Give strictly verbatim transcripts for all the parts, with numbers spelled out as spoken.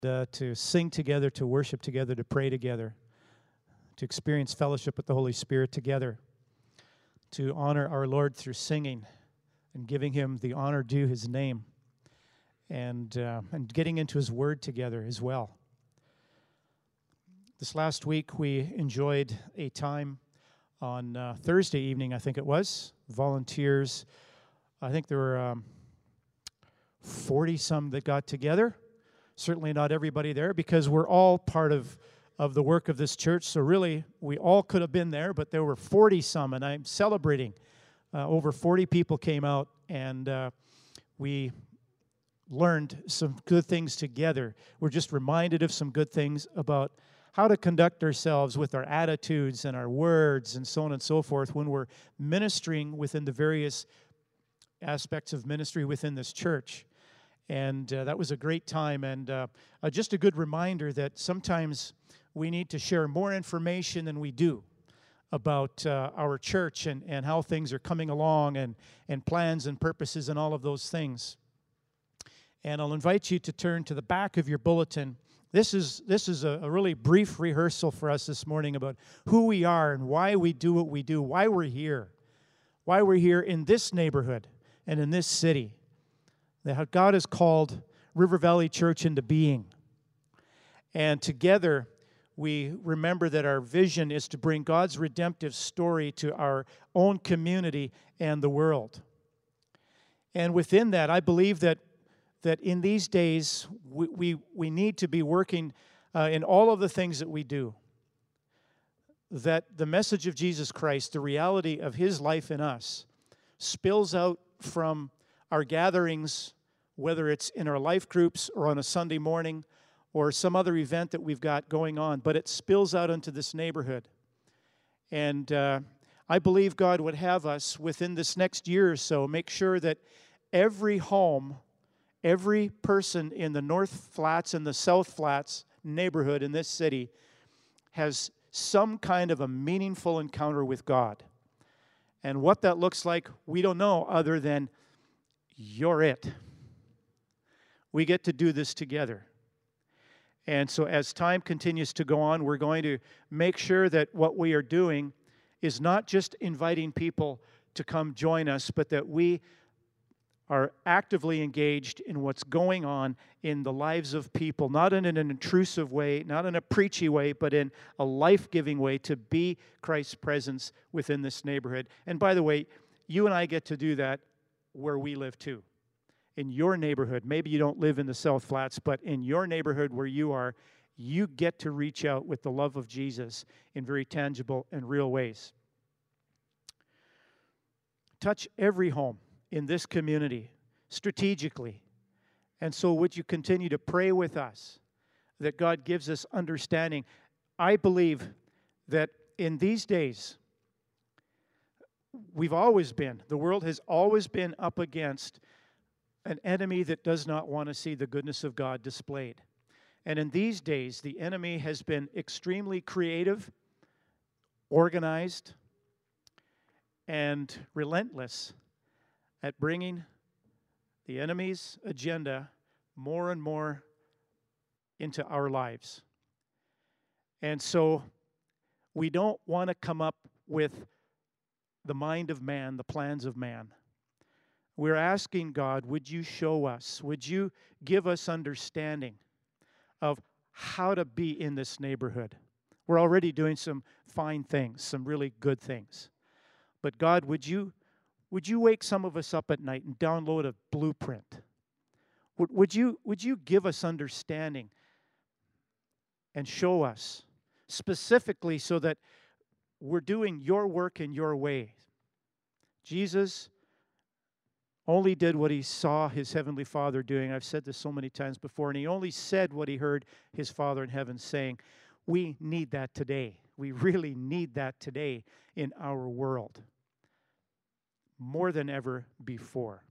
uh, to sing together, to worship together, to pray together, to experience fellowship with the Holy Spirit together, to honor our Lord through singing and giving Him the honor due His name, and uh, and getting into His Word together as well. This last week we enjoyed a time on uh, Thursday evening, I think it was, volunteers. I think there were um, forty-some that got together. Certainly not everybody there, because we're all part of, of the work of this church. So really, we all could have been there, but there were forty-some, and I'm celebrating. Uh, over forty people came out, and uh, we learned some good things together. We're just reminded of some good things about how to conduct ourselves with our attitudes and our words and so on and so forth when we're ministering within the various aspects of ministry within this church. And uh, that was a great time, and uh, uh, just a good reminder that sometimes we need to share more information than we do about uh, our church and, and how things are coming along, and, and plans and purposes and all of those things. And I'll invite you to turn to the back of your bulletin. This is, this is a, a really brief rehearsal for us this morning about who we are and why we do what we do, why we're here, why we're here in this neighborhood and in this city, that how God has called River Valley Church into being. And together, we remember that our vision is to bring God's redemptive story to our own community and the world. And within that, I believe that, that in these days, we, we, we need to be working uh, in all of the things that we do, that the message of Jesus Christ, the reality of His life in us, spills out from our gatherings, whether it's in our life groups or on a Sunday morning or some other event that we've got going on, but it spills out into this neighborhood. And uh, I believe God would have us within this next year or so make sure that every home, every person in the North Flats and the South Flats neighborhood in this city has some kind of a meaningful encounter with God. And what that looks like, we don't know, other than you're it. We get to do this together. And so as time continues to go on, we're going to make sure that what we are doing is not just inviting people to come join us, but that we are actively engaged in what's going on in the lives of people, not in an intrusive way, not in a preachy way, but in a life-giving way to be Christ's presence within this neighborhood. And by the way, you and I get to do that where we live too. In your neighborhood, maybe you don't live in the South Flats, but in your neighborhood where you are, you get to reach out with the love of Jesus in very tangible and real ways. Touch every home in this community strategically. And so would you continue to pray with us that God gives us understanding? I believe that in these days, we've always been, the world has always been up against an enemy that does not want to see the goodness of God displayed. And in these days, the enemy has been extremely creative, organized, and relentless at bringing the enemy's agenda more and more into our lives. And so we don't want to come up with the mind of man, the plans of man. We're asking God, would you show us, would you give us understanding of how to be in this neighborhood? We're already doing some fine things, some really good things. But God, would you would you wake some of us up at night and download a blueprint? Would, would you would you give us understanding and show us specifically so that we're doing your work in your way? Jesus only did what He saw His Heavenly Father doing. I've said this so many times before, and He only said what He heard His Father in heaven saying. We need that today. We really need that today in our world, more than ever before.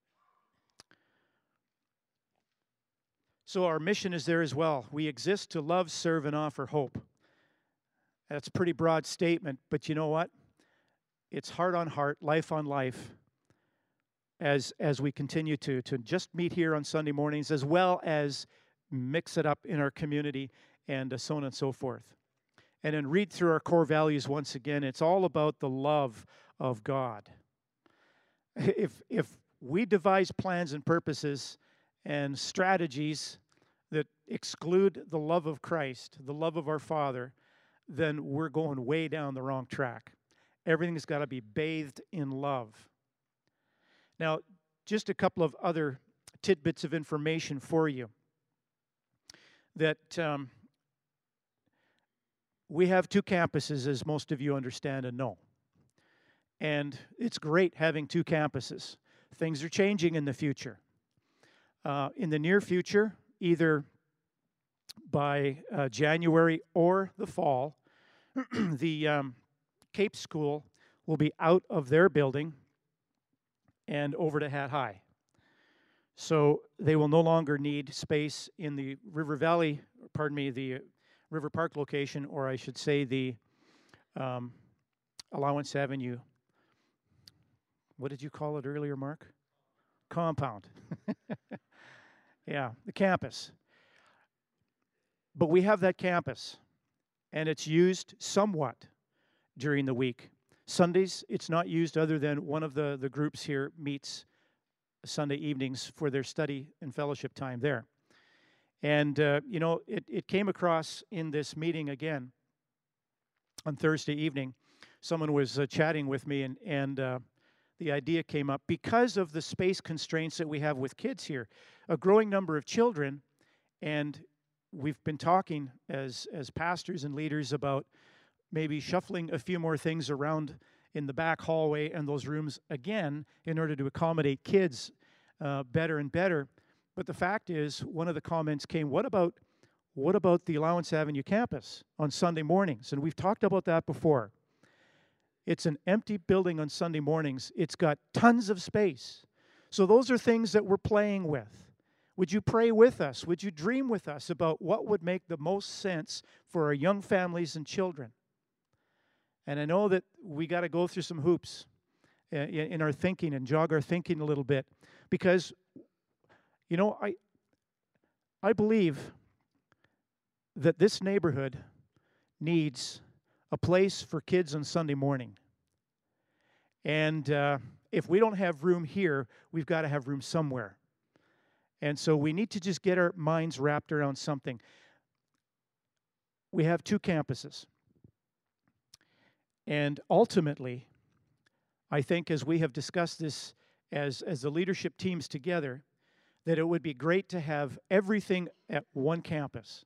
So our mission is there as well. We exist to love, serve, and offer hope. That's a pretty broad statement, but you know what? It's heart on heart, life on life, as as we continue to, to just meet here on Sunday mornings, as well as mix it up in our community, and uh, so on and so forth. And then read through our core values once again. It's all about the love of God. If, if we devise plans and purposes and strategies that exclude the love of Christ, the love of our Father, then we're going way down the wrong track. Everything's got to be bathed in love. Now, just a couple of other tidbits of information for you. That um, we have two campuses, as most of you understand and know. And it's great having two campuses. Things are changing in the future. Uh, in the near future, either by uh, January or the fall, the um, Cape School will be out of their building and over to Hat High. So they will no longer need space in the River Valley, pardon me, the River Park location, or I should say the um, Allowance Avenue. What did you call it earlier, Mark? Compound. Yeah, the campus. But we have that campus, and it's used somewhat during the week. Sundays, it's not used other than one of the, the groups here meets Sunday evenings for their study and fellowship time there. And, uh, you know, it, it came across in this meeting again on Thursday evening. Someone was uh, chatting with me, and, and uh, the idea came up because of the space constraints that we have with kids here. A growing number of children, and we've been talking as, as pastors and leaders about maybe shuffling a few more things around in the back hallway and those rooms again in order to accommodate kids uh, better and better. But the fact is, one of the comments came, what about what about the Allowance Avenue campus on Sunday mornings? And we've talked about that before. It's an empty building on Sunday mornings. It's got tons of space. So those are things that we're playing with. Would you pray with us? Would you dream with us about what would make the most sense for our young families and children? And I know that we got to go through some hoops in, in our thinking and jog our thinking a little bit, because, you know, I I believe that this neighborhood needs a place for kids on Sunday morning. And uh, if we don't have room here, we've got to have room somewhere. And so we need to just get our minds wrapped around something. We have two campuses. And ultimately, I think as we have discussed this as, as the leadership teams together, that it would be great to have everything at one campus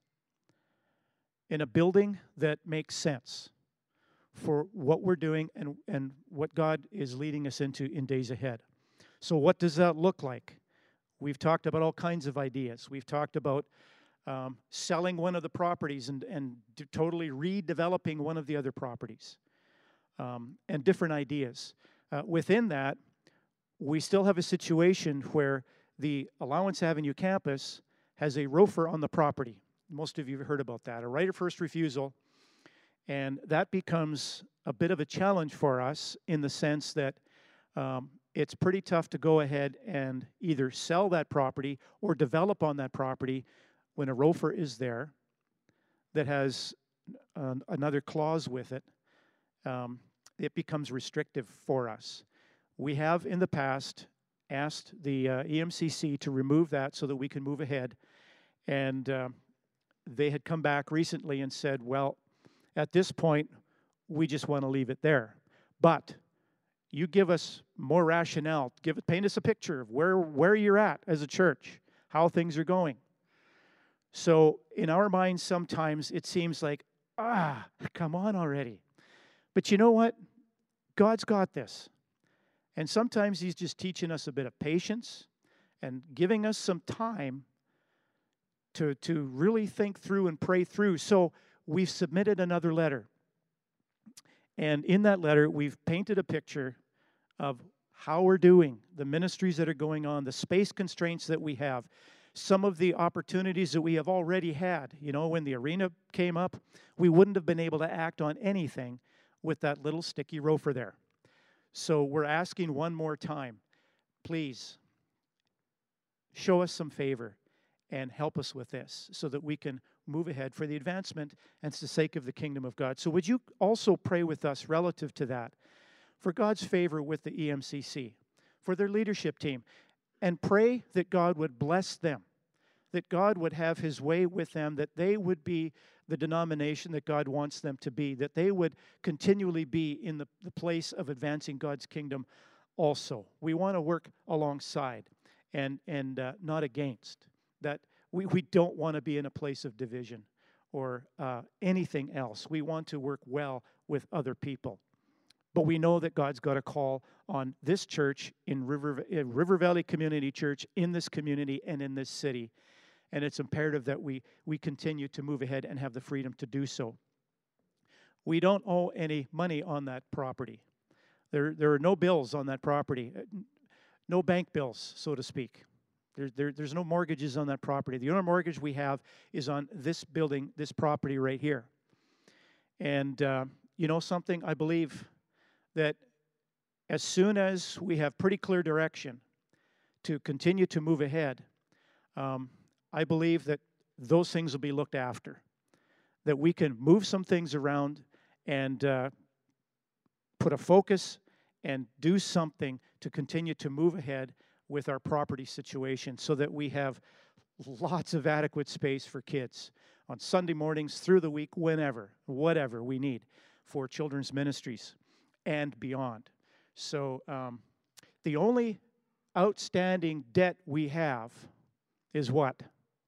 in a building that makes sense for what we're doing and, and what God is leading us into in days ahead. So what does that look like? We've talked about all kinds of ideas. We've talked about um, selling one of the properties and, and totally redeveloping one of the other properties. Um, and different ideas. Uh, within that, we still have a situation where the Allowance Avenue campus has a roofer on the property. Most of you have heard about that, a right of first refusal. And that becomes a bit of a challenge for us in the sense that um, it's pretty tough to go ahead and either sell that property or develop on that property when a roofer is there that has uh, another clause with it. Um, it becomes restrictive for us. We have in the past asked the uh, E M C C to remove that so that we can move ahead, and uh, they had come back recently and said, well, at this point, we just want to leave it there. But you give us more rationale, give it, paint us a picture of where, where you're at as a church, how things are going. So in our minds, sometimes it seems like, ah, come on already. But you know what? God's got this. And sometimes He's just teaching us a bit of patience and giving us some time to, to really think through and pray through. So we've submitted another letter. And in that letter, we've painted a picture of how we're doing, the ministries that are going on, the space constraints that we have, some of the opportunities that we have already had. You know, when the arena came up, we wouldn't have been able to act on anything with that little sticky roofer there. So we're asking one more time, please, show us some favor and help us with this so that we can move ahead for the advancement and for the sake of the kingdom of God. So would you also pray with us relative to that, for God's favor with the E M C C, for their leadership team, and pray that God would bless them, that God would have his way with them, that they would be the denomination that God wants them to be, that they would continually be in the, the place of advancing God's kingdom also. We want to work alongside and, and uh, not against. That we, we don't want to be in a place of division or uh, anything else. We want to work well with other people. But we know that God's got a call on this church in River, in River Valley Community Church, in this community and in this city. And it's imperative that we, we continue to move ahead and have the freedom to do so. We don't owe any money on that property. There, there are no bills on that property, no bank bills, so to speak. There, there, there's no mortgages on that property. The only mortgage we have is on this building, this property right here. And uh, you know something? I believe that as soon as we have pretty clear direction to continue to move ahead, um, I believe that those things will be looked after, that we can move some things around and uh, put a focus and do something to continue to move ahead with our property situation so that we have lots of adequate space for kids on Sunday mornings, through the week, whenever, whatever we need for children's ministries and beyond. So um, the only outstanding debt we have is what?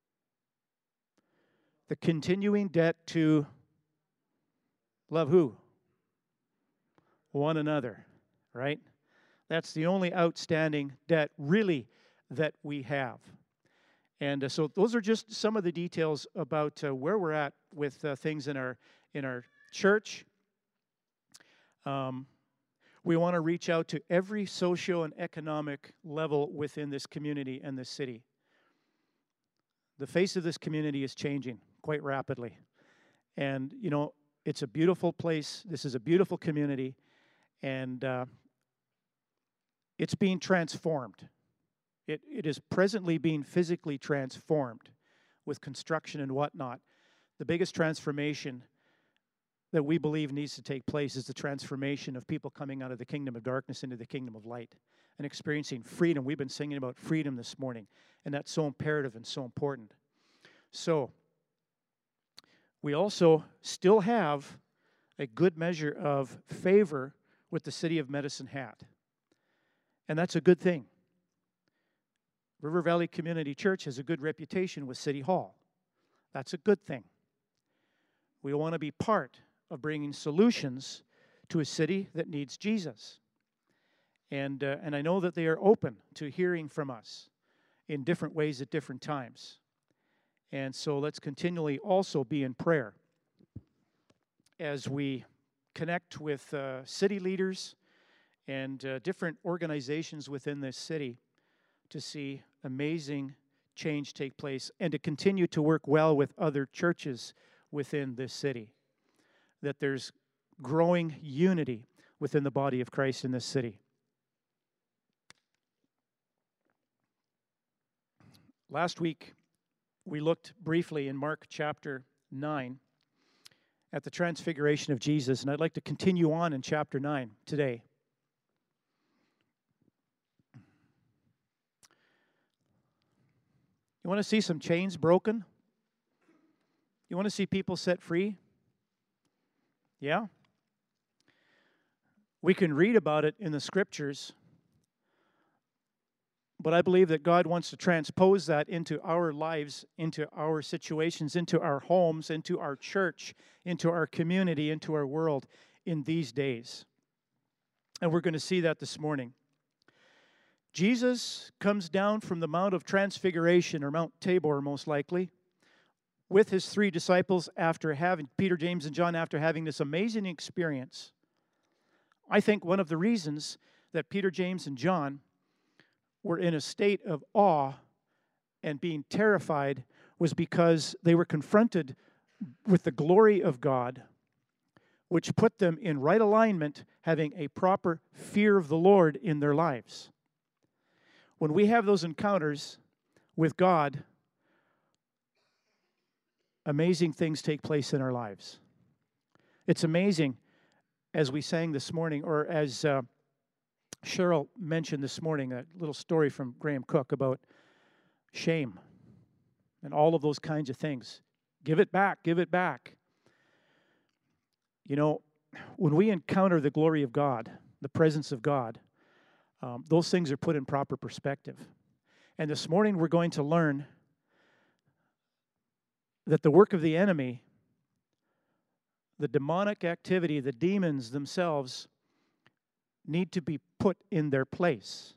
The continuing debt to love who? One another, right? That's the only outstanding debt, really, that we have. And uh, so those are just some of the details about uh, where we're at with uh, things in our in our church. Um, we want to reach out to every socio and economic level within this community and this city. The face of this community is changing quite rapidly. And, you know, it's a beautiful place. This is a beautiful community. And uh, it's being transformed. It, it is presently being physically transformed with construction and whatnot. The biggest transformation that we believe needs to take place is the transformation of people coming out of the kingdom of darkness into the kingdom of light and experiencing freedom. We've been singing about freedom this morning, and that's so imperative and so important. So, we also still have a good measure of favor with the city of Medicine Hat. And that's a good thing. River Valley Community Church has a good reputation with City Hall. That's a good thing. We want to be part of bringing solutions to a city that needs Jesus. And, uh, and I know that they are open to hearing from us in different ways at different times. And so let's continually also be in prayer as we connect with uh, city leaders and uh, different organizations within this city to see amazing change take place and to continue to work well with other churches within this city. That there's growing unity within the body of Christ in this city. Last week, we looked briefly in Mark chapter nine at the transfiguration of Jesus, and I'd like to continue on in chapter nine today. You want to see some chains broken? You want to see people set free? Yeah? We can read about it in the scriptures, but I believe that God wants to transpose that into our lives, into our situations, into our homes, into our church, into our community, into our world in these days. And we're going to see that this morning. Jesus comes down from the Mount of Transfiguration, or Mount Tabor most likely, with his three disciples after having, Peter, James, and John, after having this amazing experience. I think one of the reasons that Peter, James, and John were in a state of awe and being terrified was because they were confronted with the glory of God, which put them in right alignment, having a proper fear of the Lord in their lives. When we have those encounters with God, amazing things take place in our lives. It's amazing, as we sang this morning, or as uh, Cheryl mentioned this morning, a little story from Graham Cook about shame and all of those kinds of things. Give it back, give it back. You know, when we encounter the glory of God, the presence of God, um, those things are put in proper perspective. And this morning we're going to learn that the work of the enemy, the demonic activity, the demons themselves, need to be put in their place.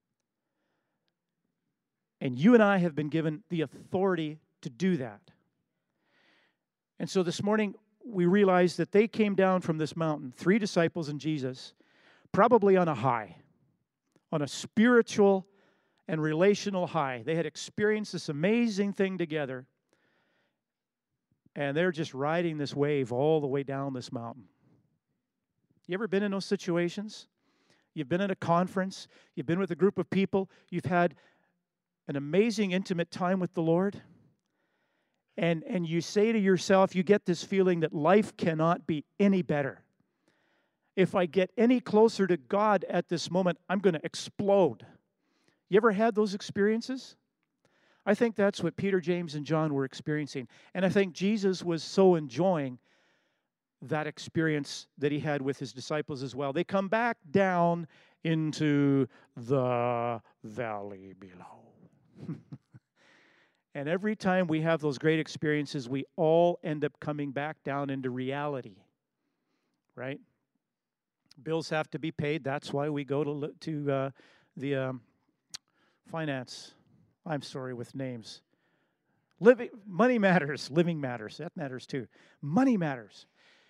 And you and I have been given the authority to do that. And so this morning, we realize that they came down from this mountain, three disciples and Jesus, probably on a high, on a spiritual and relational high. They had experienced this amazing thing together, and they're just riding this wave all the way down this mountain. You ever been in those situations? You've been at a conference, you've been with a group of people, you've had an amazing, intimate time with the Lord, and, and you say to yourself, you get this feeling that life cannot be any better. If I get any closer to God at this moment, I'm going to explode. You ever had those experiences? I think that's what Peter, James, and John were experiencing. And I think Jesus was so enjoying that experience that he had with his disciples as well. They come back down into the valley below. And every time we have those great experiences, we all end up coming back down into reality, right? Bills have to be paid. That's why we go to to uh, the um, finance. I'm sorry with names. Living money matters. Living matters. That matters too. Money matters.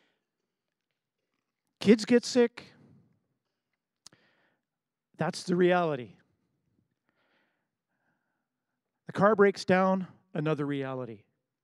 Kids get sick. That's the reality. The car breaks down, another reality.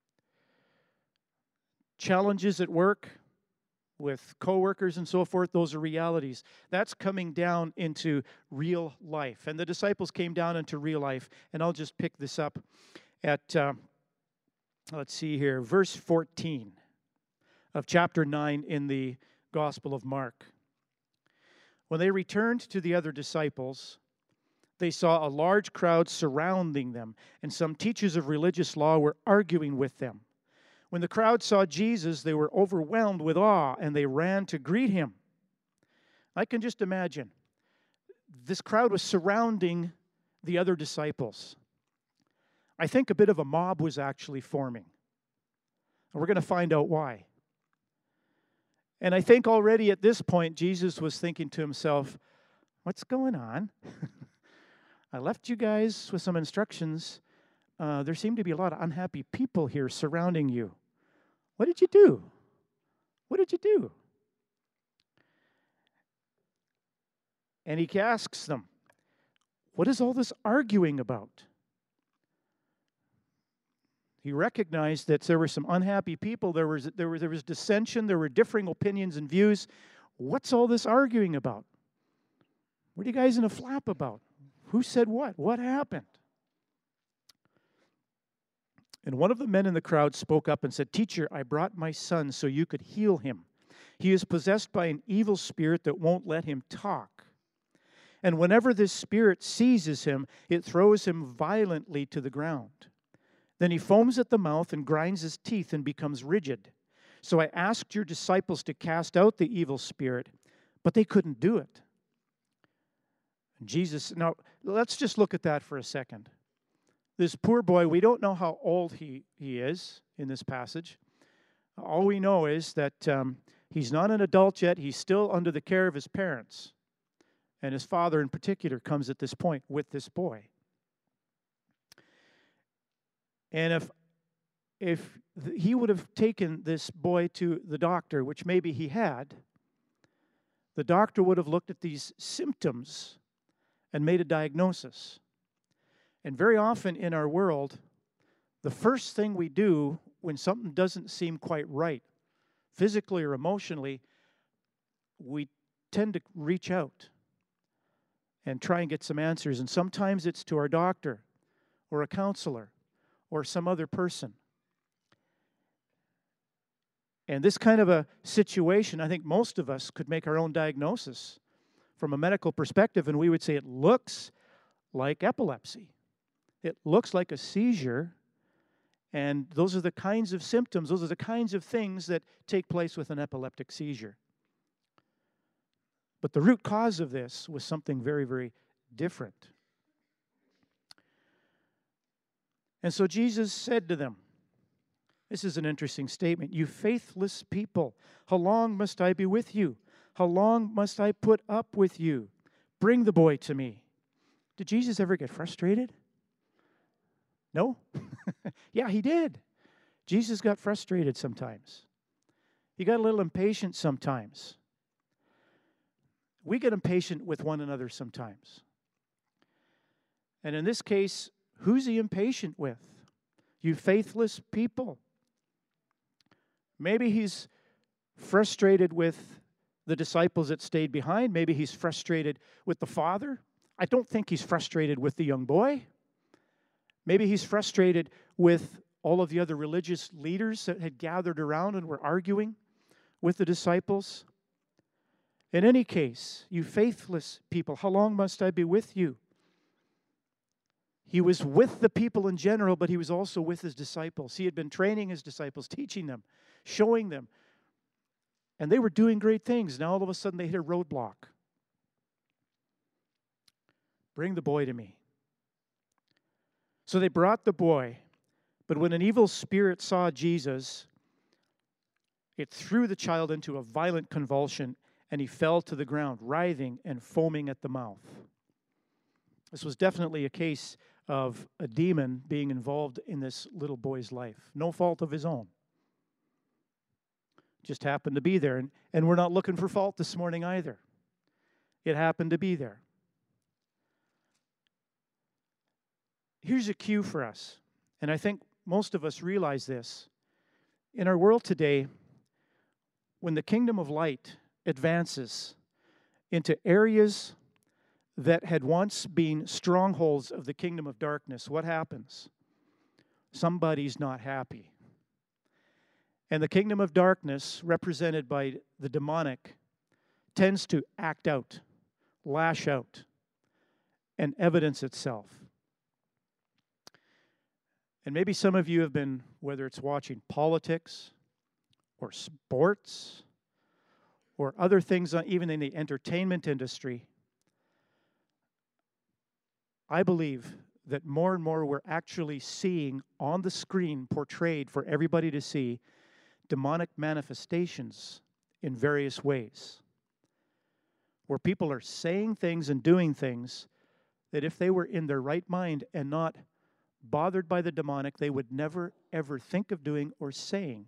Challenges at work with coworkers and so forth, those are realities. That's coming down into real life. And the disciples came down into real life. And I'll just pick this up at, uh, let's see here, verse fourteen of chapter nine in the Gospel of Mark. When they returned to the other disciples, they saw a large crowd surrounding them, and some teachers of religious law were arguing with them. When the crowd saw Jesus, they were overwhelmed with awe, and they ran to greet him. I can just imagine. This crowd was surrounding the other disciples. I think a bit of a mob was actually forming. And we're going to find out why. And I think already at this point, Jesus was thinking to himself, what's going on? I left you guys with some instructions. Uh, there seem to be a lot of unhappy people here surrounding you. What did you do? What did you do? And he asks them, what is all this arguing about? He recognized that there were some unhappy people. There was, there was, there was dissension. There were differing opinions and views. What's all this arguing about? What are you guys in a flap about? Who said what? What happened? And one of the men in the crowd spoke up and said, Teacher, I brought my son so you could heal him. He is possessed by an evil spirit that won't let him talk. And whenever this spirit seizes him, it throws him violently to the ground. Then he foams at the mouth and grinds his teeth and becomes rigid. So I asked your disciples to cast out the evil spirit, but they couldn't do it. Jesus, now let's just look at that for a second. This poor boy, we don't know how old he, he is in this passage. All we know is that um, he's not an adult yet. He's still under the care of his parents. And his father in particular comes at this point with this boy. And if, if he would have taken this boy to the doctor, which maybe he had, the doctor would have looked at these symptoms and made a diagnosis. And very often in our world, the first thing we do when something doesn't seem quite right, physically or emotionally, we tend to reach out and try and get some answers. And sometimes it's to our doctor or a counselor or some other person. And this kind of a situation, I think most of us could make our own diagnosis from a medical perspective, and we would say it looks like epilepsy. It looks like a seizure, and those are the kinds of symptoms, those are the kinds of things that take place with an epileptic seizure. But the root cause of this was something very, very different. And so Jesus said to them, this is an interesting statement, "You faithless people, how long must I be with you? How long must I put up with you? Bring the boy to me." Did Jesus ever get frustrated? No? Yeah, he did. Jesus got frustrated sometimes. He got a little impatient sometimes. We get impatient with one another sometimes. And in this case, who's he impatient with? You faithless people. Maybe he's frustrated with the disciples that stayed behind. Maybe he's frustrated with the father. I don't think he's frustrated with the young boy. Maybe he's frustrated with all of the other religious leaders that had gathered around and were arguing with the disciples. In any case, you faithless people, how long must I be with you? He was with the people in general, but he was also with his disciples. He had been training his disciples, teaching them, showing them. And they were doing great things. Now all of a sudden they hit a roadblock. Bring the boy to me. So they brought the boy, but when an evil spirit saw Jesus, it threw the child into a violent convulsion, and he fell to the ground, writhing and foaming at the mouth. This was definitely a case of a demon being involved in this little boy's life. No fault of his own. Just happened to be there. And, and we're not looking for fault this morning either. It happened to be there. Here's a cue for us, and I think most of us realize this. In our world today, when the kingdom of light advances into areas that had once been strongholds of the kingdom of darkness, what happens? Somebody's not happy. And the kingdom of darkness, represented by the demonic, tends to act out, lash out, and evidence itself. And maybe some of you have been, whether it's watching politics or sports or other things, even in the entertainment industry, I believe that more and more we're actually seeing on the screen portrayed for everybody to see demonic manifestations in various ways, where people are saying things and doing things that if they were in their right mind and not bothered by the demonic, they would never, ever think of doing or saying.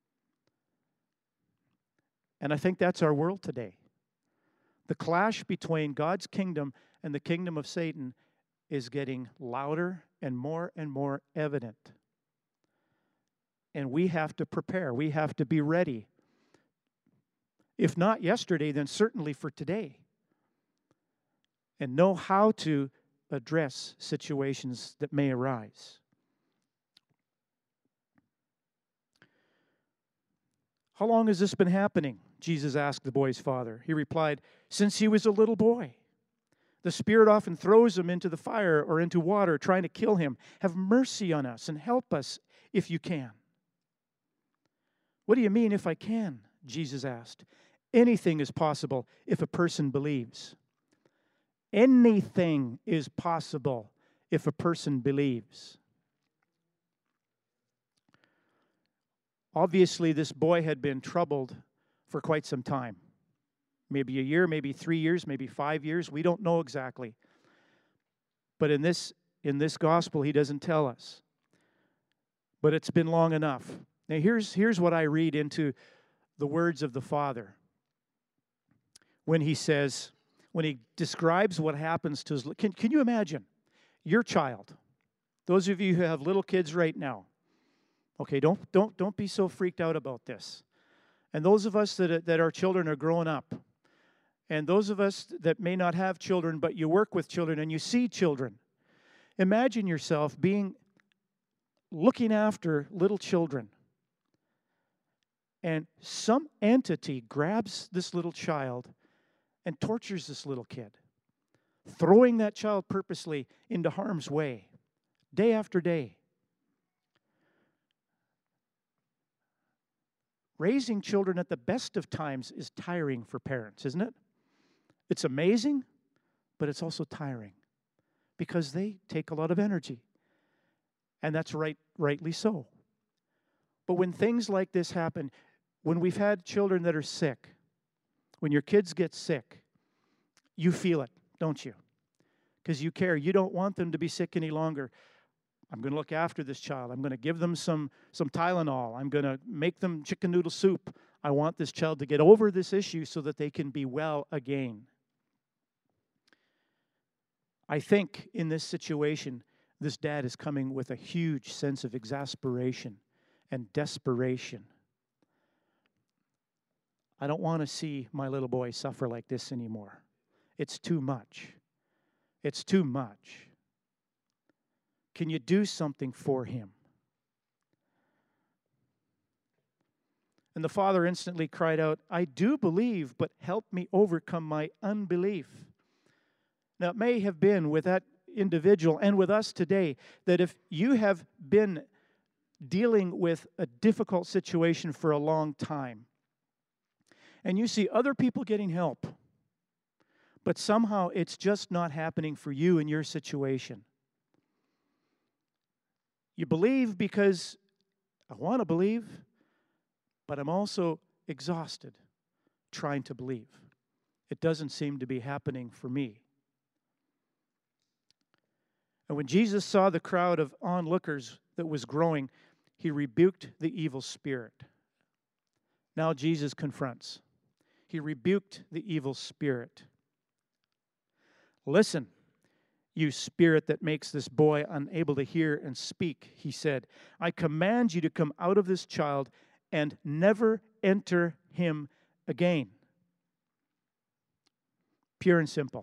And I think that's our world today. The clash between God's kingdom and the kingdom of Satan is getting louder and more and more evident. And we have to prepare. We have to be ready. If not yesterday, then certainly for today. And know how to address situations that may arise. How long has this been happening? Jesus asked the boy's father. He replied, since he was a little boy. The spirit often throws him into the fire or into water, trying to kill him. Have mercy on us and help us if you can. What do you mean, if I can? Jesus asked. Anything is possible if a person believes. Anything is possible if a person believes. Obviously, this boy had been troubled for quite some time. Maybe a year, maybe three years, maybe five years. We don't know exactly. But in this, in this gospel, he doesn't tell us. But it's been long enough. Now, here's, here's what I read into the words of the Father when he says, when he describes what happens to his... Can, can you imagine your child? Those of you who have little kids right now. Okay, don't, don't, don't be so freaked out about this. And those of us that, that our children are growing up, and those of us that may not have children, but you work with children and you see children, imagine yourself being, looking after little children. And some entity grabs this little child and tortures this little kid, throwing that child purposely into harm's way, day after day. Raising children at the best of times is tiring for parents, isn't it? It's amazing, but it's also tiring because they take a lot of energy. And that's right, rightly so. But when things like this happen, when we've had children that are sick, when your kids get sick, you feel it, don't you? Because you care. You don't want them to be sick any longer. I'm going to look after this child. I'm going to give them some, some Tylenol. I'm going to make them chicken noodle soup. I want this child to get over this issue so that they can be well again. I think in this situation, this dad is coming with a huge sense of exasperation and desperation. I don't want to see my little boy suffer like this anymore. It's too much. It's too much. Can you do something for him? And the father instantly cried out, I do believe, but help me overcome my unbelief. Now, it may have been with that individual and with us today that if you have been dealing with a difficult situation for a long time and you see other people getting help, but somehow it's just not happening for you in your situation. You believe because I want to believe, but I'm also exhausted trying to believe. It doesn't seem to be happening for me. And when Jesus saw the crowd of onlookers that was growing, he rebuked the evil spirit. Now Jesus confronts. He rebuked the evil spirit. Listen, you spirit that makes this boy unable to hear and speak, he said, I command you to come out of this child and never enter him again. Pure and simple.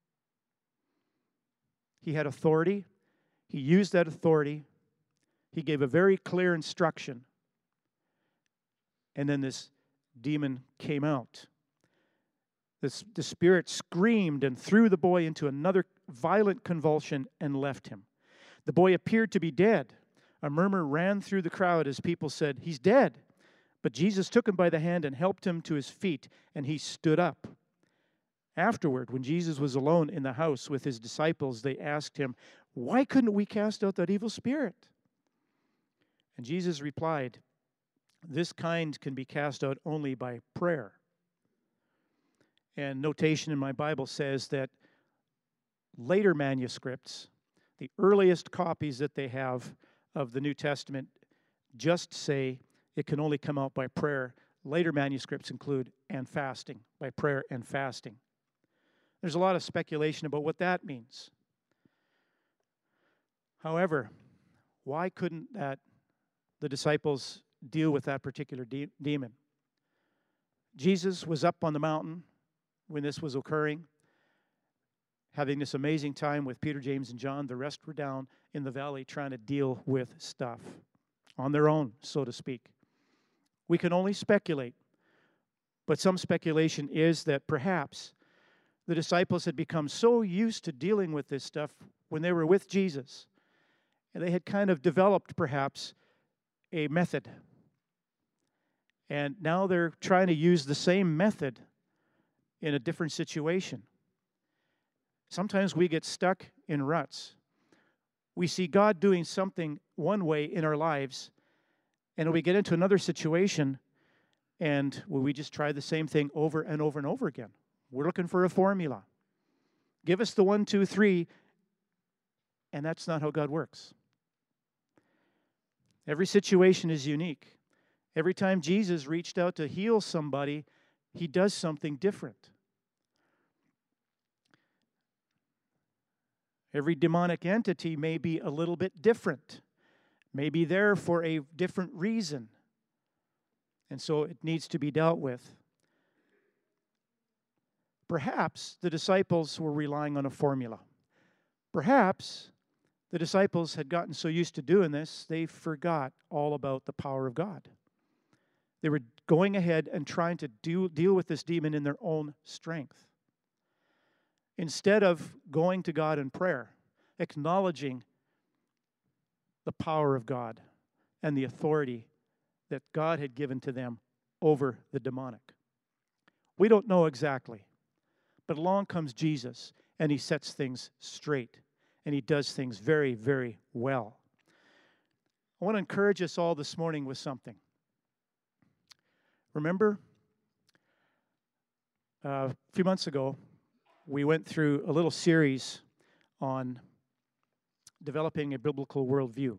He had authority. He used that authority. He gave a very clear instruction. And then this demon came out. This, the spirit screamed and threw the boy into another violent convulsion and left him. The boy appeared to be dead. A murmur ran through the crowd as people said, he's dead. But Jesus took him by the hand and helped him to his feet, and he stood up. Afterward, when Jesus was alone in the house with his disciples, they asked him, why couldn't we cast out that evil spirit? And Jesus replied, this kind can be cast out only by prayer. And notation in my Bible says that later manuscripts, the earliest copies that they have of the New Testament, just say it can only come out by prayer. Later manuscripts include and fasting, by prayer and fasting. There's a lot of speculation about what that means. However, why couldn't that the disciples deal with that particular de- demon? Jesus was up on the mountain when this was occurring, having this amazing time with Peter, James, and John. The rest were down in the valley trying to deal with stuff on their own, so to speak. We can only speculate, but some speculation is that perhaps the disciples had become so used to dealing with this stuff when they were with Jesus, and they had kind of developed perhaps a method. And now they're trying to use the same method in a different situation. Sometimes we get stuck in ruts. We see God doing something one way in our lives, and we get into another situation, and well, we just try the same thing over and over and over again. We're looking for a formula. Give us the one, two, three, and that's not how God works. Every situation is unique. Every time Jesus reached out to heal somebody, he does something different. Every demonic entity may be a little bit different, may be there for a different reason, and so it needs to be dealt with. Perhaps the disciples were relying on a formula. Perhaps the disciples had gotten so used to doing this, they forgot all about the power of God. They were going ahead and trying to do, deal with this demon in their own strength. Instead of going to God in prayer, acknowledging the power of God and the authority that God had given to them over the demonic. We don't know exactly, but along comes Jesus, and he sets things straight, and he does things very, very well. I want to encourage us all this morning with something. Remember, uh, a few months ago, we went through a little series on developing a biblical worldview.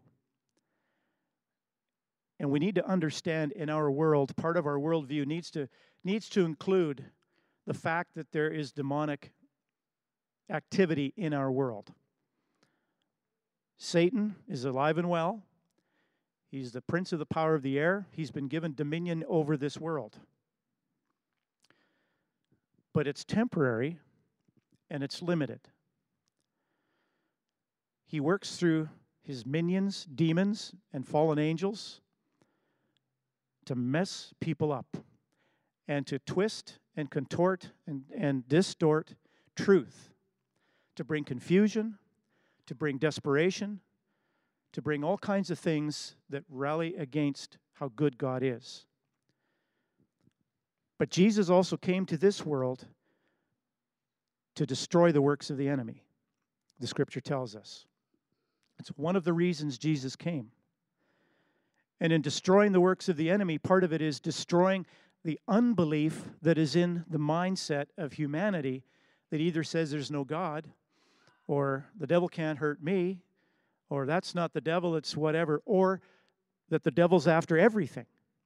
And we need to understand in our world, part of our worldview needs to, needs to include the fact that there is demonic activity in our world. Satan is alive and well. He's the prince of the power of the air. He's been given dominion over this world. But it's temporary and it's limited. He works through his minions, demons, and fallen angels to mess people up and to twist and contort and, and distort truth, to bring confusion, to bring desperation, to bring all kinds of things that rally against how good God is. But Jesus also came to this world to destroy the works of the enemy, the Scripture tells us. It's one of the reasons Jesus came. And in destroying the works of the enemy, part of it is destroying the unbelief that is in the mindset of humanity that either says there's no God, or the devil can't hurt me, or that's not the devil, it's whatever, or that the devil's after everything.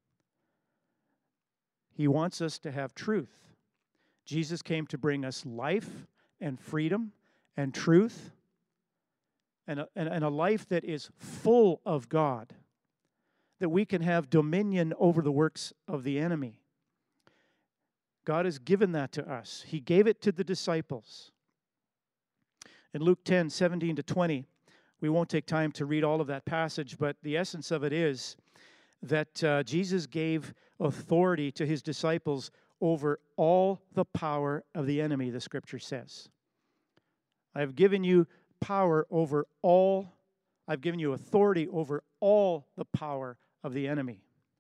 He wants us to have truth. Jesus came to bring us life and freedom and truth and a, and, and a life that is full of God, that we can have dominion over the works of the enemy. God has given that to us. He gave it to the disciples. In Luke ten, seventeen to twenty, we won't take time to read all of that passage, but the essence of it is that uh, Jesus gave authority to his disciples over all the power of the enemy, the Scripture says. I have given you power over all, I've given you authority over all the power of the enemy.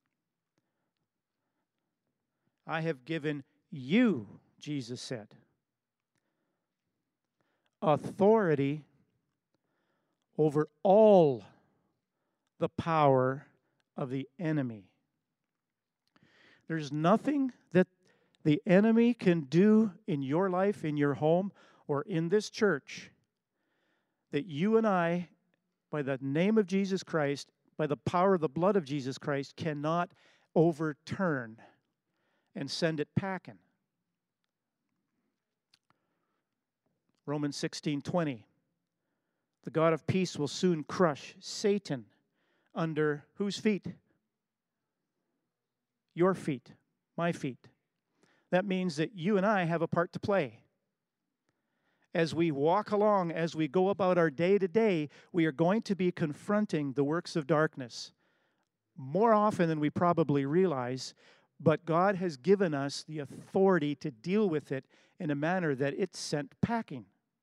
I have given you, Jesus said, authority over all the power of the enemy. There's nothing that the enemy can do in your life, in your home, or in this church that you and I, by the name of Jesus Christ, by the power of the blood of Jesus Christ, cannot overturn and send it packing. Romans sixteen twenty. The God of peace will soon crush Satan under whose feet? Your feet, my feet. That means that you and I have a part to play. As we walk along, as we go about our day-to-day, we are going to be confronting the works of darkness more often than we probably realize, but God has given us the authority to deal with it in a manner that it's sent packing.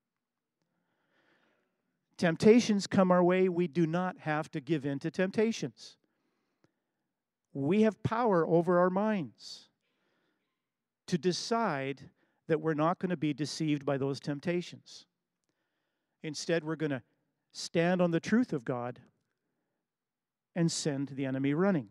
Temptations come our way, we do not have to give in to temptations. We have power over our minds to decide that we're not going to be deceived by those temptations. Instead, we're going to stand on the truth of God and send the enemy running.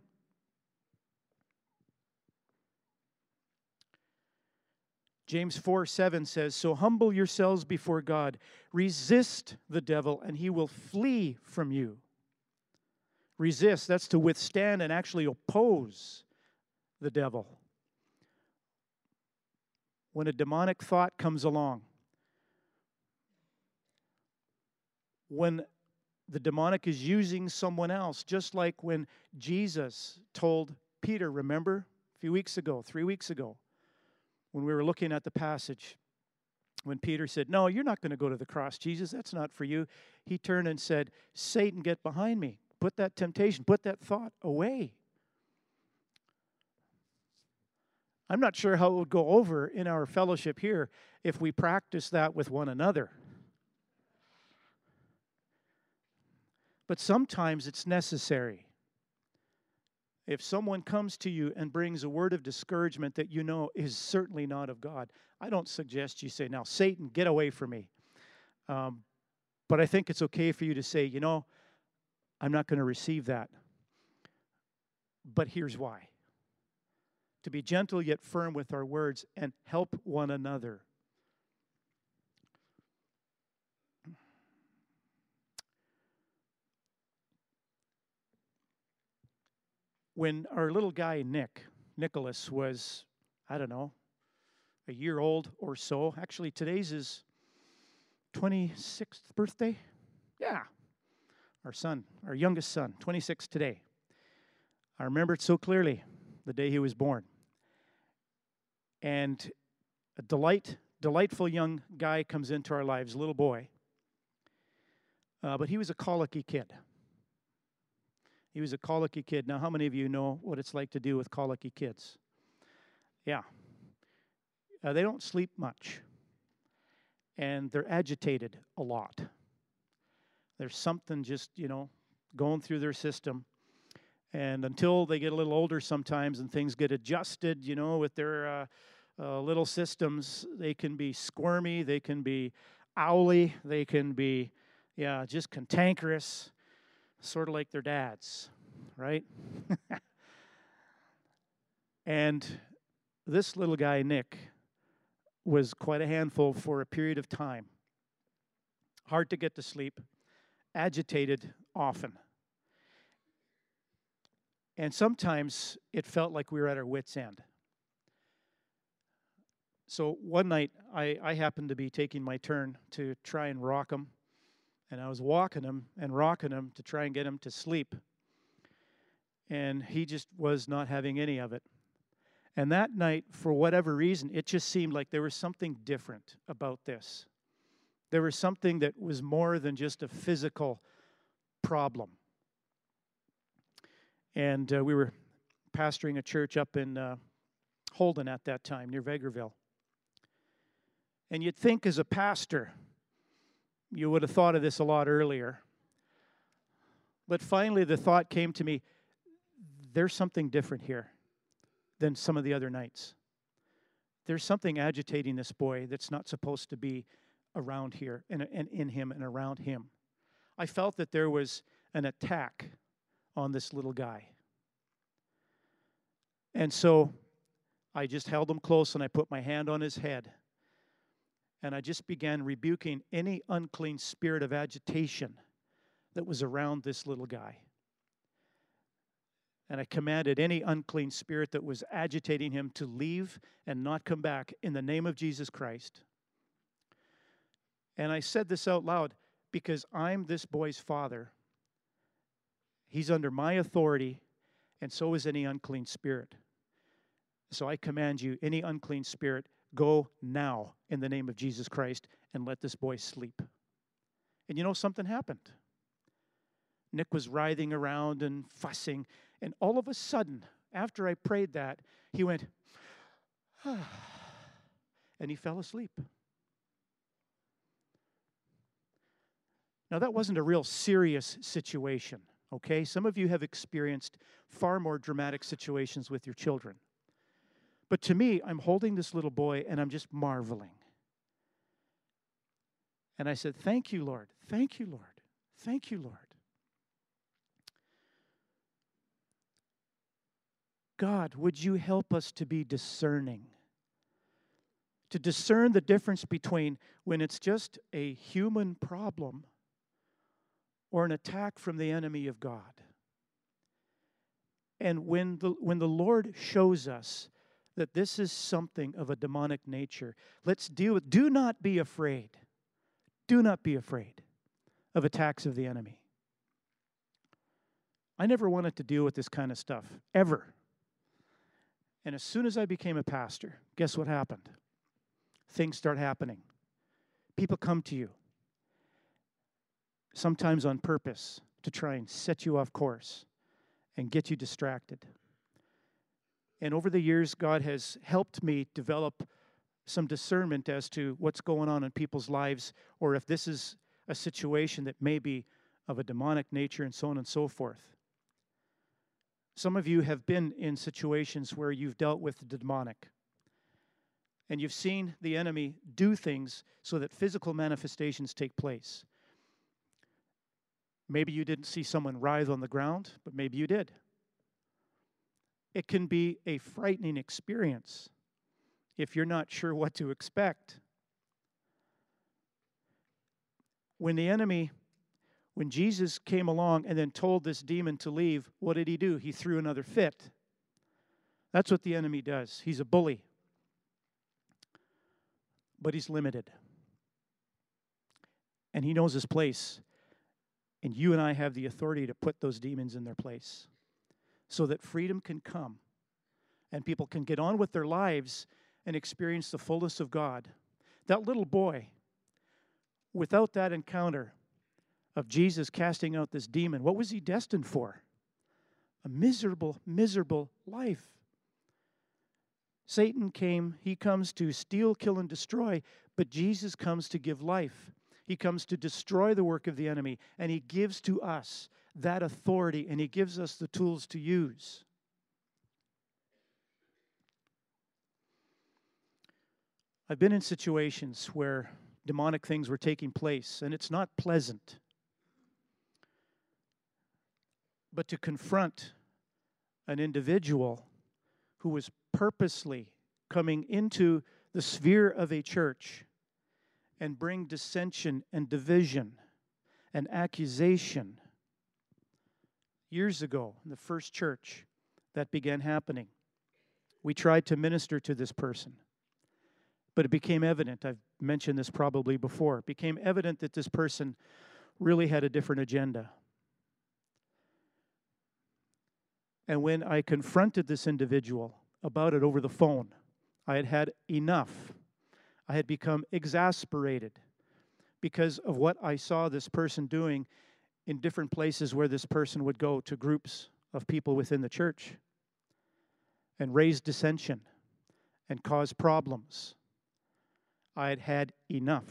James four seven says, "So humble yourselves before God, resist the devil, and he will flee from you." Resist, that's to withstand and actually oppose the devil. When a demonic thought comes along, when the demonic is using someone else, just like when Jesus told Peter, remember, a few weeks ago, three weeks ago, when we were looking at the passage, when Peter said, "No, you're not going to go to the cross, Jesus, that's not for you." He turned and said, "Satan, get behind me. Put that temptation, put that thought away." I'm not sure how it would go over in our fellowship here if we practice that with one another. But sometimes it's necessary. If someone comes to you and brings a word of discouragement that you know is certainly not of God, I don't suggest you say, now, Satan, get away from me. Um, but I think it's okay for you to say, you know, I'm not going to receive that. But here's why. To be gentle yet firm with our words and help one another. When our little guy, Nick, Nicholas, was, I don't know, a year old or so, actually today's his twenty-sixth birthday. Yeah, our son, our youngest son, twenty-six today. I remember it so clearly, the day he was born. And a delight, delightful young guy comes into our lives, a little boy. Uh, but he was a colicky kid. He was a colicky kid. Now, how many of you know what it's like to deal with colicky kids? Yeah. Uh, they don't sleep much. And they're agitated a lot. There's something just, you know, going through their system. And until they get a little older sometimes and things get adjusted, you know, with their uh, uh, little systems, they can be squirmy, they can be owly, they can be, yeah, just cantankerous, sort of like their dads, right? And this little guy, Nick, was quite a handful for a period of time. Hard to get to sleep, agitated often. And sometimes it felt like we were at our wits' end. So one night, I, I happened to be taking my turn to try and rock him. And I was walking him and rocking him to try and get him to sleep. And he just was not having any of it. And that night, for whatever reason, it just seemed like there was something different about this. There was something that was more than just a physical problem. And uh, we were pastoring a church up in uh, Holden at that time, near Vegreville. And you'd think as a pastor, you would have thought of this a lot earlier. But finally the thought came to me, there's something different here than some of the other nights. There's something agitating this boy that's not supposed to be around here and, and in him and around him. I felt that there was an attack on this little guy. And so I just held him close and I put my hand on his head. And I just began rebuking any unclean spirit of agitation that was around this little guy. And I commanded any unclean spirit that was agitating him to leave and not come back in the name of Jesus Christ. And I said this out loud because I'm this boy's father. He's under my authority, and so is any unclean spirit. So I command you, any unclean spirit, go now in the name of Jesus Christ and let this boy sleep. And you know, something happened. Nick was writhing around and fussing, and all of a sudden, after I prayed that, he went, ah, and he fell asleep. Now, that wasn't a real serious situation, okay? Some of you have experienced far more dramatic situations with your children. But to me, I'm holding this little boy, and I'm just marveling. And I said, thank you, Lord. Thank you, Lord. Thank you, Lord. God, would you help us to be discerning? To discern the difference between when it's just a human problem or an attack from the enemy of God. And when the, when the Lord shows us that this is something of a demonic nature, let's deal with, do not be afraid. Do not be afraid of attacks of the enemy. I never wanted to deal with this kind of stuff, ever. And as soon as I became a pastor, guess what happened? Things start happening. People come to you, sometimes on purpose, to try and set you off course and get you distracted. And over the years, God has helped me develop some discernment as to what's going on in people's lives, or if this is a situation that may be of a demonic nature, and so on and so forth. Some of you have been in situations where you've dealt with the demonic, and you've seen the enemy do things so that physical manifestations take place. Maybe you didn't see someone writhe on the ground, but maybe you did. It can be a frightening experience if you're not sure what to expect. When the enemy, when Jesus came along and then told this demon to leave, what did he do? He threw another fit. That's what the enemy does. He's a bully. But he's limited. And he knows his place. And you and I have the authority to put those demons in their place so that freedom can come and people can get on with their lives and experience the fullness of God. That little boy, without that encounter of Jesus casting out this demon, what was he destined for? A miserable, miserable life. Satan came, he comes to steal, kill, and destroy, but Jesus comes to give life. He comes to destroy the work of the enemy, and he gives to us that authority, and he gives us the tools to use. I've been in situations where demonic things were taking place, and it's not pleasant. But to confront an individual who was purposely coming into the sphere of a church and bring dissension and division and accusation. Years ago, in the first church, that began happening. We tried to minister to this person. But it became evident, I've mentioned this probably before, it became evident that this person really had a different agenda. And when I confronted this individual about it over the phone, I had had enough. I had become exasperated because of what I saw this person doing in different places where this person would go to groups of people within the church and raise dissension and cause problems. I had had enough.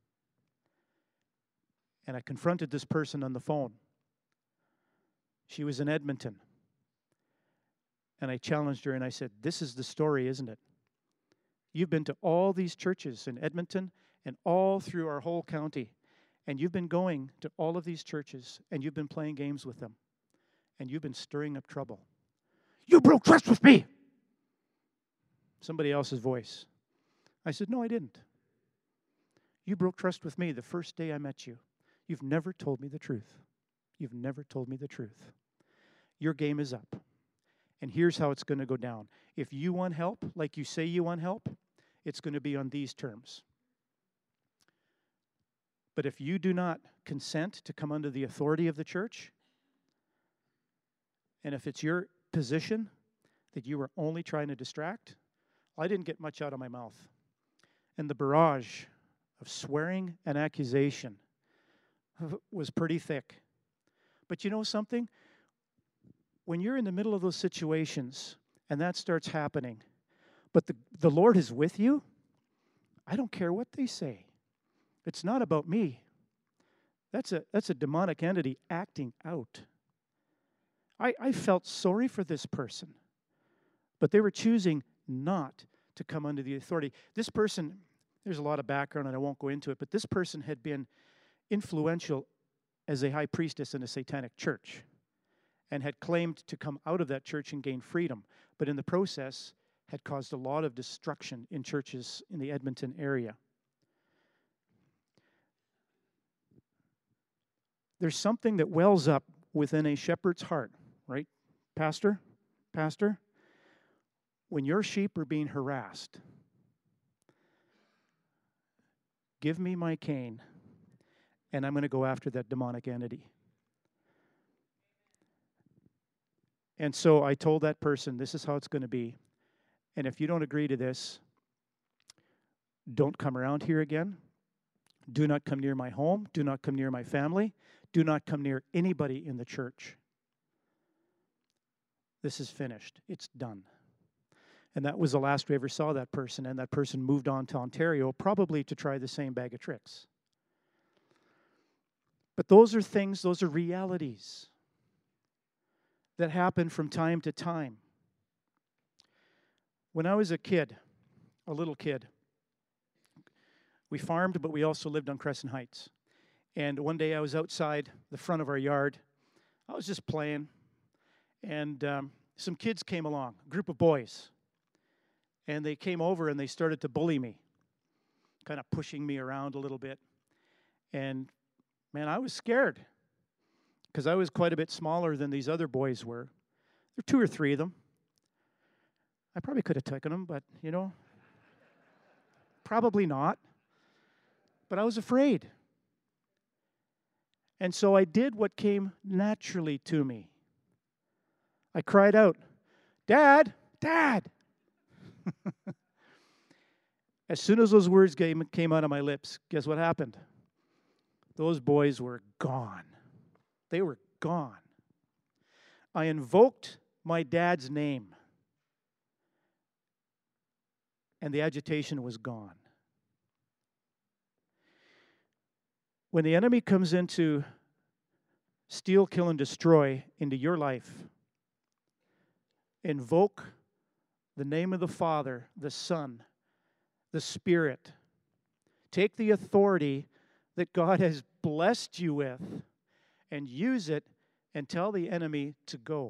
And I confronted this person on the phone. She was in Edmonton. And I challenged her and I said, this is the story, isn't it? You've been to all these churches in Edmonton and all through our whole county. And you've been going to all of these churches and you've been playing games with them. And you've been stirring up trouble. You broke trust with me. Somebody else's voice. I said, no, I didn't. You broke trust with me the first day I met you. You've never told me the truth. You've never told me the truth. Your game is up. And here's how it's going to go down. If you want help, like you say you want help, it's going to be on these terms. But if you do not consent to come under the authority of the church, and if it's your position that you were only trying to distract, well, I didn't get much out of my mouth. And the barrage of swearing and accusation was pretty thick. But you know something? When you're in the middle of those situations and that starts happening, but the, the Lord is with you, I don't care what they say. It's not about me. That's a, that's a demonic entity acting out. I, I felt sorry for this person, but they were choosing not to come under the authority. This person, there's a lot of background and I won't go into it, but this person had been influential as a high priestess in a satanic church and had claimed to come out of that church and gain freedom, but in the process had caused a lot of destruction in churches in the Edmonton area. There's something that wells up within a shepherd's heart, right? Pastor, pastor, when your sheep are being harassed, give me my cane, and I'm going to go after that demonic entity. And so I told that person, this is how it's going to be. And if you don't agree to this, don't come around here again. Do not come near my home. Do not come near my family. Do not come near anybody in the church. This is finished. It's done. And that was the last we ever saw that person, and that person moved on to Ontario, probably to try the same bag of tricks. But those are things, those are realities that happen from time to time. When I was a kid, a little kid, we farmed, but we also lived on Crescent Heights. And one day I was outside the front of our yard. I was just playing, and um, some kids came along, a group of boys. And they came over and they started to bully me, kind of pushing me around a little bit. And, man, I was scared because I was quite a bit smaller than these other boys were. There were two or three of them. I probably could have taken them, but, you know, probably not. But I was afraid. And so I did what came naturally to me. I cried out, "Dad, Dad!" As soon as those words came, came out of my lips, guess what happened? Those boys were gone. They were gone. I invoked my dad's name, and the agitation was gone. When the enemy comes in to steal, kill, and destroy into your life, invoke the name of the Father, the Son, the Spirit. Take the authority that God has blessed you with and use it and tell the enemy to go.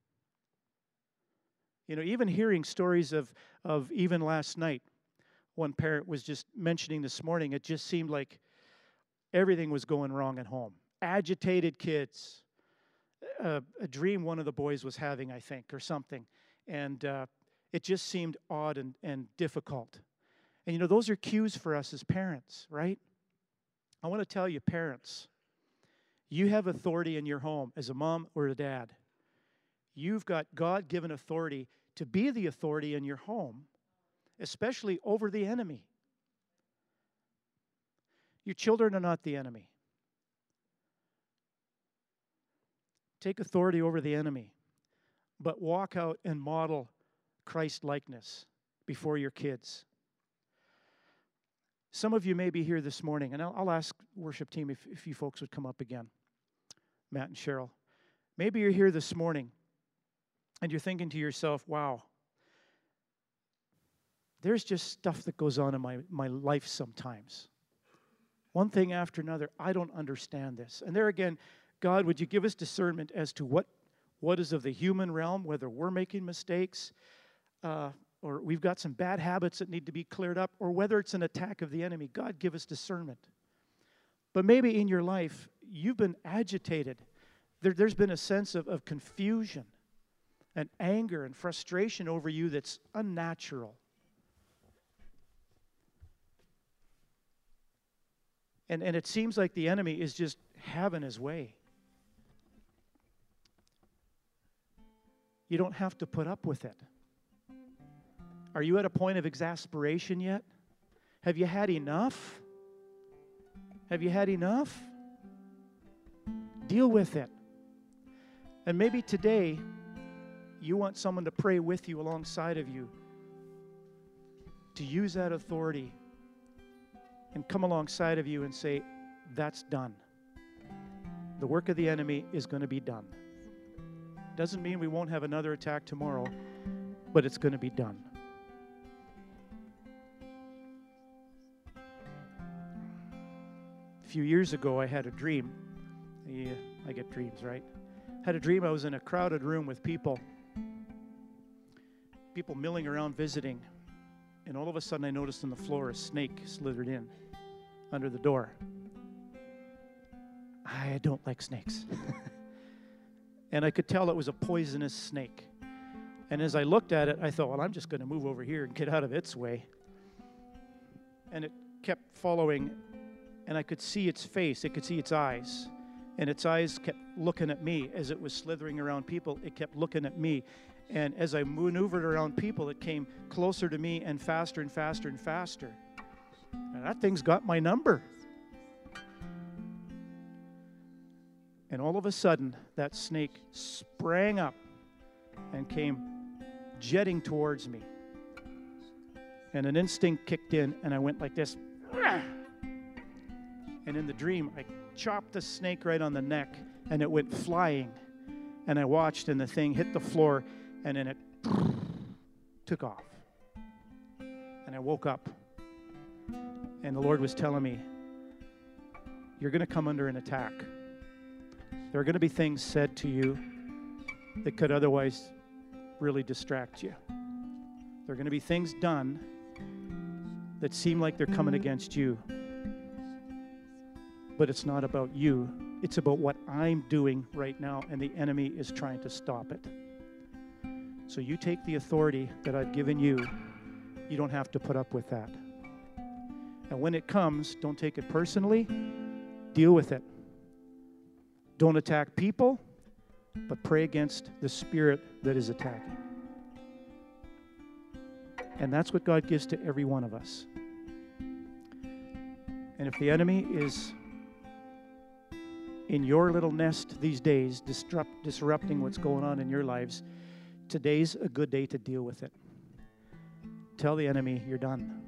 You know, even hearing stories of, of even last night, one parent was just mentioning this morning, it just seemed like everything was going wrong at home. Agitated kids. Uh, a dream one of the boys was having, I think, or something. And uh, it just seemed odd and, and difficult. And, you know, those are cues for us as parents, right? I want to tell you, parents, you have authority in your home as a mom or a dad. You've got God-given authority to be the authority in your home, especially over the enemy. Your children are not the enemy. Take authority over the enemy, but walk out and model Christ-likeness before your kids. Some of you may be here this morning, and I'll, I'll ask worship team if, if you folks would come up again, Matt and Cheryl. Maybe you're here this morning, and you're thinking to yourself, wow, there's just stuff that goes on in my, my life sometimes. One thing after another, I don't understand this. And there again, God, would you give us discernment as to what, what is of the human realm, whether we're making mistakes, uh, or we've got some bad habits that need to be cleared up, or whether it's an attack of the enemy. God, give us discernment. But maybe in your life, you've been agitated. There, there's been a sense of, of confusion and anger and frustration over you that's unnatural. And, and it seems like the enemy is just having his way. You don't have to put up with it. Are you at a point of exasperation yet? Have you had enough? Have you had enough? Deal with it. And maybe today, you want someone to pray with you alongside of you, to use that authority and come alongside of you and say, that's done. The work of the enemy is going to be done. Doesn't mean we won't have another attack tomorrow, but it's going to be done. A few years ago, I had a dream. Yeah, I get dreams, right? Had a dream I was in a crowded room with people, people milling around visiting, and all of a sudden I noticed on the floor a snake slithered in under the door. I don't like snakes. And I could tell it was a poisonous snake. And as I looked at it, I thought, well, I'm just going to move over here and get out of its way. And it kept following, and I could see its face. I could see its eyes. And its eyes kept looking at me. As it was slithering around people, it kept looking at me. And as I maneuvered around people, it came closer to me and faster and faster and faster. And that thing's got my number. And all of a sudden, that snake sprang up and came jetting towards me. And an instinct kicked in, and I went like this. And in the dream, I chopped the snake right on the neck, and it went flying. And I watched, and the thing hit the floor, and then it took off. And I woke up, and the Lord was telling me, you're going to come under an attack. There are going to be things said to you that could otherwise really distract you. There are going to be things done that seem like they're coming against you. But it's not about you. It's about what I'm doing right now, and the enemy is trying to stop it. So you take the authority that I've given you. You don't have to put up with that. And when it comes, don't take it personally. Deal with it. Don't attack people, but pray against the spirit that is attacking. And that's what God gives to every one of us. And if the enemy is in your little nest these days, disrupt, disrupting what's going on in your lives, today's a good day to deal with it. Tell the enemy you're done.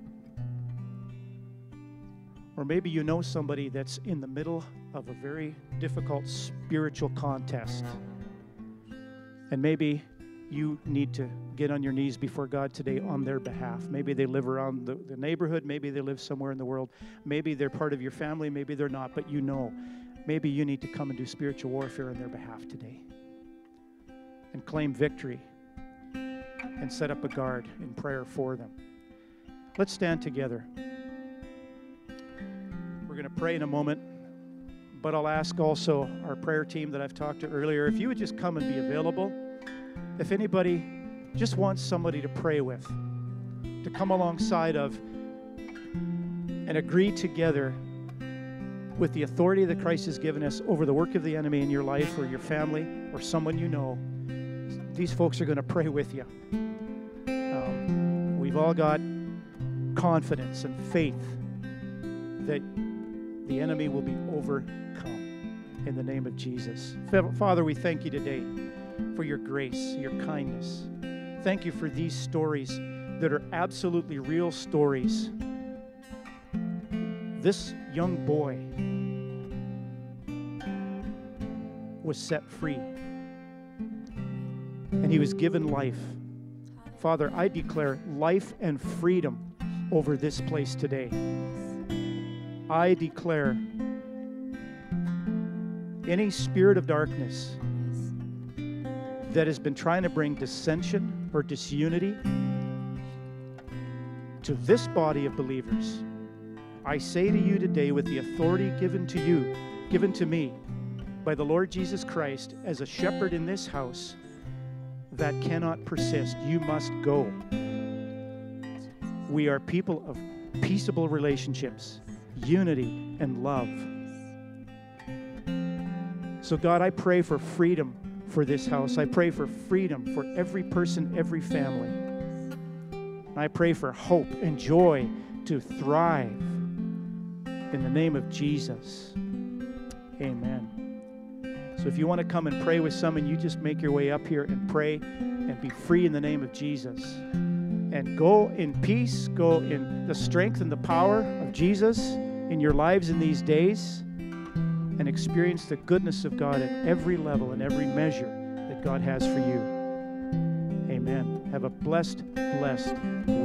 Or maybe you know somebody that's in the middle of a very difficult spiritual contest. And maybe you need to get on your knees before God today on their behalf. Maybe they live around the, the neighborhood. Maybe they live somewhere in the world. Maybe they're part of your family. Maybe they're not, but you know. Maybe you need to come and do spiritual warfare on their behalf today. And claim victory. And set up a guard in prayer for them. Let's stand together. We're going to pray in a moment. But I'll ask also our prayer team that I've talked to earlier, if you would just come and be available. If anybody just wants somebody to pray with, to come alongside of and agree together with the authority that Christ has given us over the work of the enemy in your life or your family or someone you know, these folks are going to pray with you. Um, we've all got confidence and faith that the enemy will be overcome in the name of Jesus. Father, we thank you today for your grace, your kindness. Thank you for these stories that are absolutely real stories. This young boy was set free, and he was given life. Father, I declare life and freedom over this place today. I declare any spirit of darkness that has been trying to bring dissension or disunity to this body of believers, I say to you today, with the authority given to you, given to me by the Lord Jesus Christ as a shepherd in this house, that cannot persist. You must go. We are people of peaceable relationships, unity, and love. So God, I pray for freedom for this house. I pray for freedom for every person, every family. And I pray for hope and joy to thrive in the name of Jesus. Amen. So if you want to come and pray with someone, you just make your way up here and pray and be free in the name of Jesus. And go in peace, go in the strength and the power of Jesus in your lives in these days, and experience the goodness of God at every level and every measure that God has for you. Amen. Have a blessed, blessed week.